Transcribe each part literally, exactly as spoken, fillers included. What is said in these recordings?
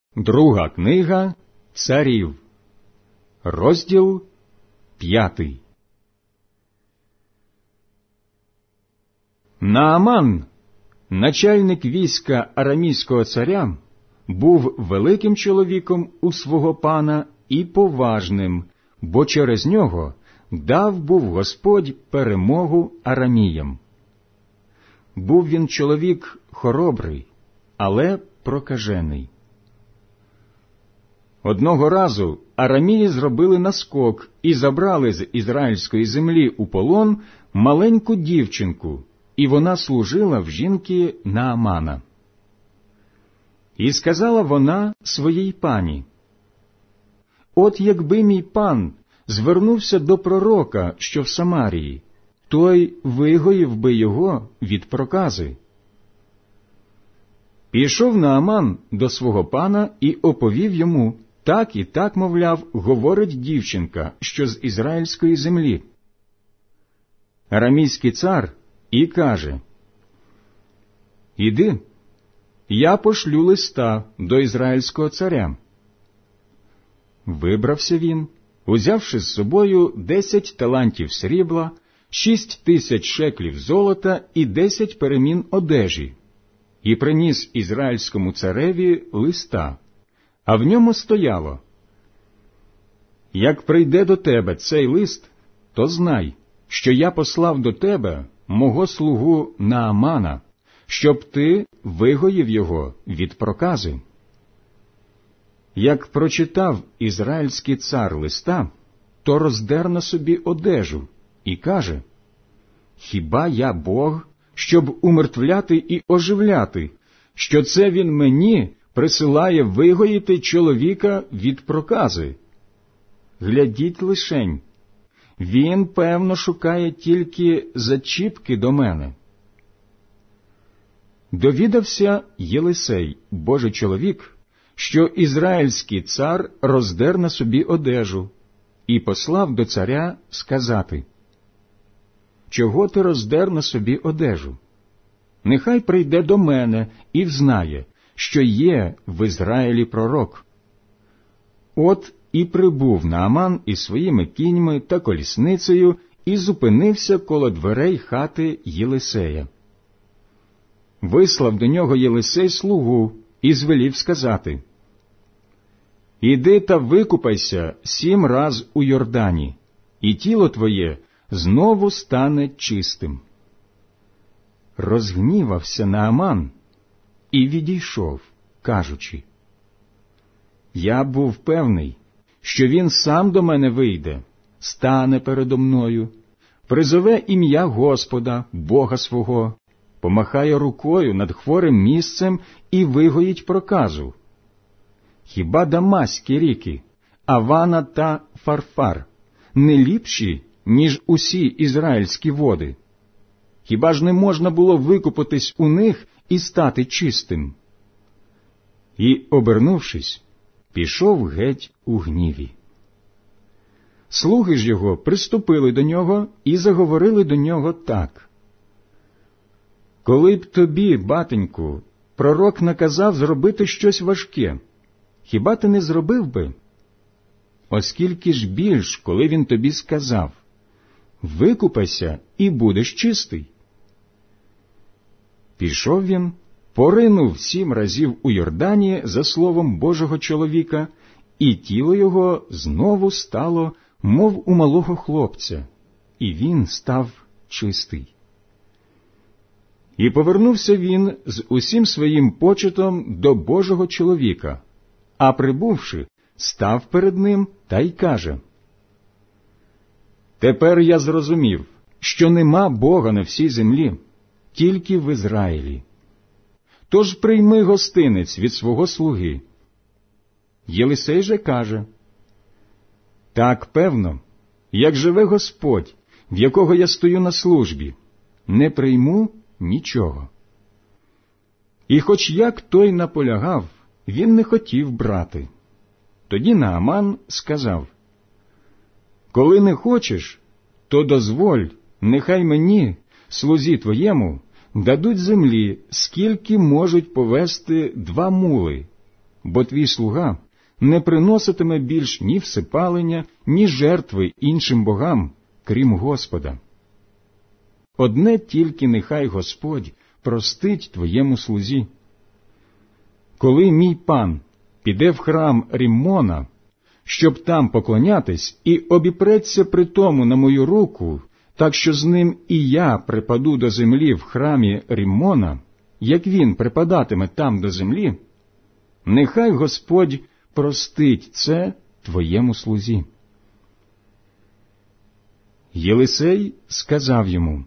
Друга книга Царів, розділ п'ятий. Нааман, начальник війська арамійського царя, був великим чоловіком у свого пана і поважним, бо через нього дав був Господь перемогу араміям. Був він чоловік хоробрий, але прокажений. Одного разу арамії зробили наскок і забрали з ізраїльської землі у полон маленьку дівчинку, і вона служила в жінки Наамана. І сказала вона своїй пані: «От якби мій пан звернувся до пророка, що в Самарії, той вигоїв би його від прокази». Пішов Нааман до свого пана і оповів йому: так і так, мовляв, говорить дівчинка, що з ізраїльської землі. Арамійський цар і каже: «Іди, я пошлю листа до ізраїльського царя». Вибрався він, узявши з собою десять талантів срібла, шість тисяч шеклів золота і десять перемін одежі, і приніс ізраїльському цареві листа, а в ньому стояло: «Як прийде до тебе цей лист, то знай, що я послав до тебе мого слугу Наамана, щоб ти вигоїв його від прокази». Як прочитав ізраїльський цар листа, то роздер на собі одежу і каже: «Хіба я Бог, щоб умертвляти і оживляти, що це він мені присилає вигоїти чоловіка від прокази? Глядіть лишень, він, певно, шукає тільки зачіпки до мене». Довідався Єлисей, Божий чоловік, що ізраїльський цар роздер на собі одежу, і послав до царя сказати: «Чого ти роздер на собі одежу? Нехай прийде до мене і взнає, що є в Ізраїлі пророк». От і прибув Нааман із своїми кіньми та колісницею і зупинився коло дверей хати Єлисея. Вислав до нього Єлисей слугу і звелів сказати: «Іди та викупайся сім раз у Йордані, і тіло твоє знову стане чистим». Розгнівався Нааман і відійшов, кажучи: «Я був певний, що він сам до мене вийде, стане передо мною, призове ім'я Господа, Бога свого, помахає рукою над хворим місцем і вигоїть проказу. Хіба Дамаські ріки, Авана та Фарфар не ліпші, ніж усі ізраїльські води? Хіба ж не можна було викупатись у них і стати чистим?» І, обернувшись, пішов геть у гніві. Слуги ж його приступили до нього і заговорили до нього так: «Коли б тобі, батеньку, пророк наказав зробити щось важке, хіба ти не зробив би? Оскільки ж більш, коли він тобі сказав: викупайся і будеш чистий». Пішов він, поринув сім разів у Йордані за словом Божого чоловіка, і тіло його знову стало, мов у малого хлопця, і він став чистий. І повернувся він з усім своїм почетом до Божого чоловіка, а прибувши, став перед ним та й каже: «Тепер я зрозумів, що нема Бога на всій землі, тільки в Ізраїлі. Тож прийми гостинець від свого слуги». Єлисей же каже: «Так, певно, як живе Господь, в якого я стою на службі, не прийму нічого». І хоч як той наполягав, він не хотів брати. Тоді Нааман сказав: «Коли не хочеш, то дозволь, нехай мені, слузі твоєму, дадуть землі, скільки можуть повести два мули, бо твій слуга не приноситиме більш ні всипалення, ні жертви іншим богам, крім Господа. Одне тільки нехай Господь простить твоєму слузі. Коли мій пан піде в храм Ріммона, щоб там поклонятись, і обіпреться при тому на мою руку, так що з ним і я припаду до землі в храмі Ріммона, як він припадатиме там до землі, нехай Господь простить це твоєму слузі. Єлисей сказав йому: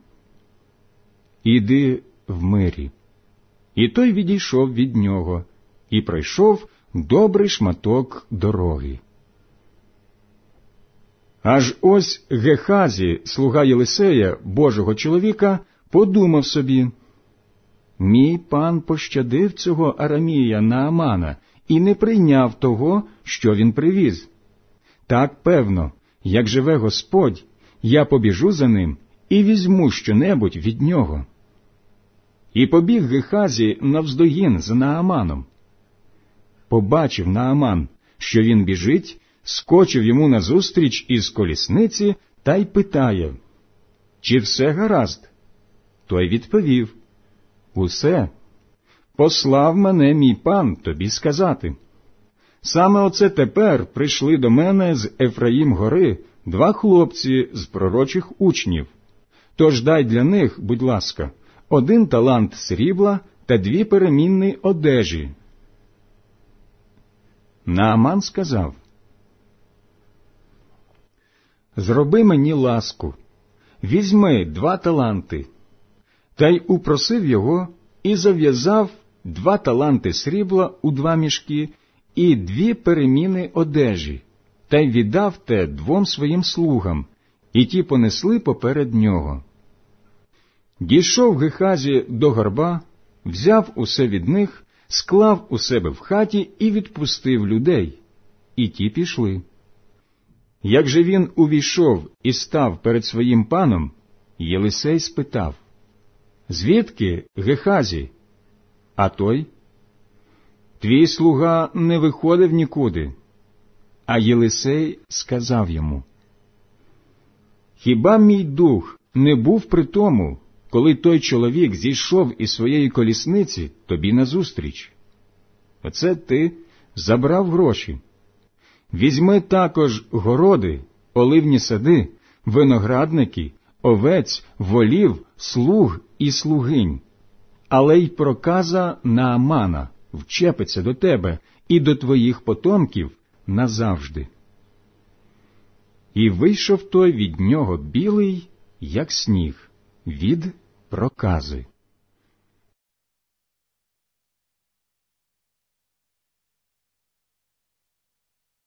«Іди в мирі». І той відійшов від нього і пройшов добрий шматок дороги. Аж ось Гехазі, слуга Єлисея, Божого чоловіка, подумав собі: «Мій пан пощадив цього Арамія Наамана і не прийняв того, що він привіз. Так, певно, як живе Господь, я побіжу за ним і візьму щонебудь від нього». І побіг Гехазі навздогін за Нааманом. Побачив Нааман, що він біжить, скочив йому назустріч із колісниці та й питає: «Чи все гаразд?» Той відповів: «Усе. Послав мене мій пан тобі сказати. Саме оце тепер прийшли до мене з Ефраїм-гори два хлопці з пророчих учнів. Тож дай для них, будь ласка, один талант срібла та дві перемінні одежі». Нааман сказав: «Зроби мені ласку, візьми два таланти». Та й упросив його і зав'язав два таланти срібла у два мішки і дві переміни одежі, та й віддав те двом своїм слугам, і ті понесли поперед нього. Дійшов Гехазі до горба, взяв усе від них, склав у себе в хаті і відпустив людей, і ті пішли. Як же він увійшов і став перед своїм паном, Єлисей спитав: «Звідки, Гехазі?» А той: «Твій слуга не виходив нікуди». А Єлисей сказав йому: «Хіба мій дух не був при тому, коли той чоловік зійшов із своєї колісниці тобі назустріч? Оце ти забрав гроші. Візьми також городи, оливні сади, виноградники, овець, волів, слуг і слугинь. Але й проказа Наамана вчепиться до тебе і до твоїх потомків назавжди». І вийшов той від нього білий, як сніг, від прокази.